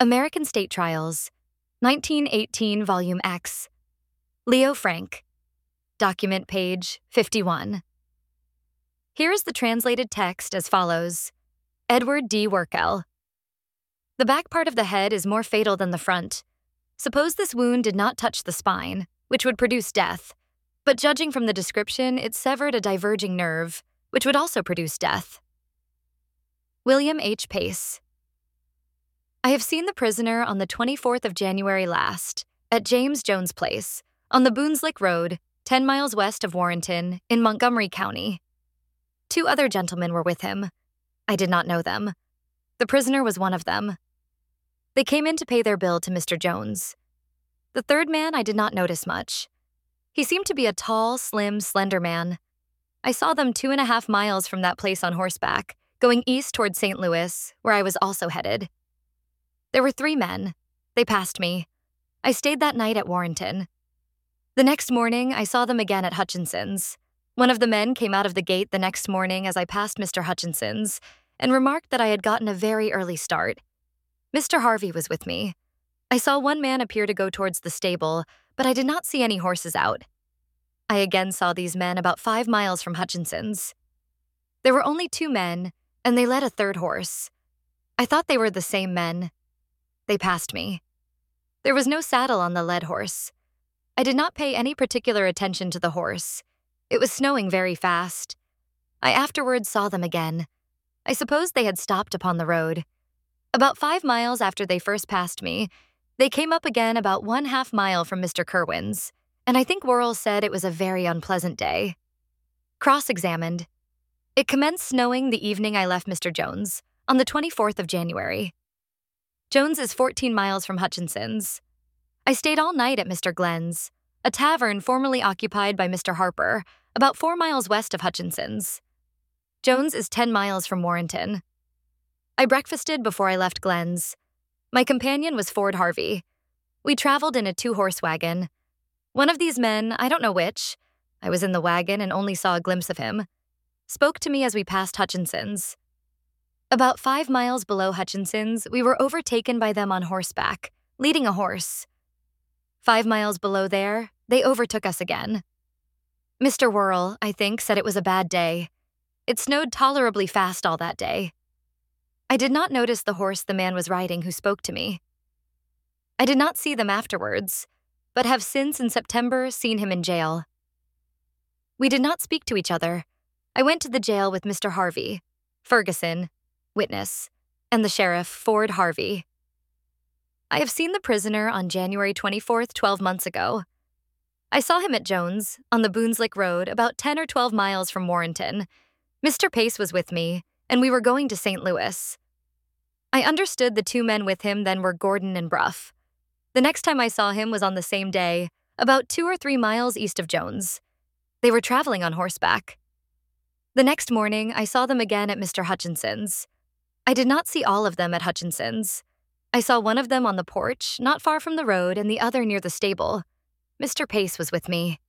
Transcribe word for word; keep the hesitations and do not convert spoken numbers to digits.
American State Trials, nineteen eighteen, Volume X. Leo Frank. Document page fifty-one. Here is the translated text as follows. Edward D. Werkel. The back part of the head is more fatal than the front. Suppose this wound did not touch the spine, which would produce death, but judging from the description, it severed a diverging nerve, which would also produce death. William H. Pace. I have seen the prisoner on the twenty-fourth of January last, at James Jones Place, on the Boonslick Road, ten miles west of Warrenton, in Montgomery County. Two other gentlemen were with him. I did not know them. The prisoner was one of them. They came in to pay their bill to Mister Jones. The third man I did not notice much. He seemed to be a tall, slim, slender man. I saw them two and a half miles from that place on horseback, going east toward Saint Louis, where I was also headed. There were three men. They passed me. I stayed that night at Warrenton. The next morning, I saw them again at Hutchinson's. One of the men came out of the gate the next morning as I passed Mister Hutchinson's and remarked that I had gotten a very early start. Mister Harvey was with me. I saw one man appear to go towards the stable, but I did not see any horses out. I again saw these men about five miles from Hutchinson's. There were only two men, and they led a third horse. I thought they were the same men. They passed me. There was no saddle on the led horse. I did not pay any particular attention to the horse. It was snowing very fast. I afterwards saw them again. I suppose they had stopped upon the road. About five miles after they first passed me, they came up again about one half mile from Mister Kerwin's, and I think Worrell said it was a very unpleasant day. Cross-examined. It commenced snowing the evening I left Mister Jones, on the twenty-fourth of January. Jones is fourteen miles from Hutchinson's. I stayed all night at Mister Glenn's, a tavern formerly occupied by Mister Harper, about four miles west of Hutchinson's. Jones is ten miles from Warrenton. I breakfasted before I left Glenn's. My companion was Ford Harvey. We traveled in a two-horse wagon. One of these men, I don't know which, I was in the wagon and only saw a glimpse of him, spoke to me as we passed Hutchinson's. About five miles below Hutchinson's, we were overtaken by them on horseback, leading a horse. Five miles below there, they overtook us again. Mister Worrell, I think, said it was a bad day. It snowed tolerably fast all that day. I did not notice the horse the man was riding who spoke to me. I did not see them afterwards, but have since in September seen him in jail. We did not speak to each other. I went to the jail with Mister Harvey, Ferguson, witness, and the sheriff, Ford Harvey. I have seen the prisoner on January twenty-fourth, twelve months ago. I saw him at Jones, on the Boonslick Road, about ten or twelve miles from Warrenton. Mister Pace was with me, and we were going to Saint Louis. I understood the two men with him then were Gordon and Bruff. The next time I saw him was on the same day, about two or three miles east of Jones. They were traveling on horseback. The next morning, I saw them again at Mister Hutchinson's. I did not see all of them at Hutchinson's. I saw one of them on the porch, not far from the road, and the other near the stable. Mister Pace was with me.